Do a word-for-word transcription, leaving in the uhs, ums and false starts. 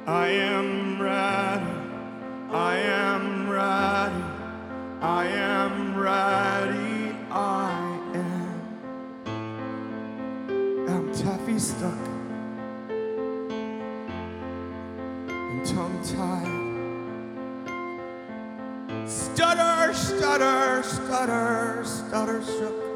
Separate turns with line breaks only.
I am ready, I am ready, I am ready, I am. I'm taffy stuck and tongue-tied. Stutter, stutter, stutter, stutter shook.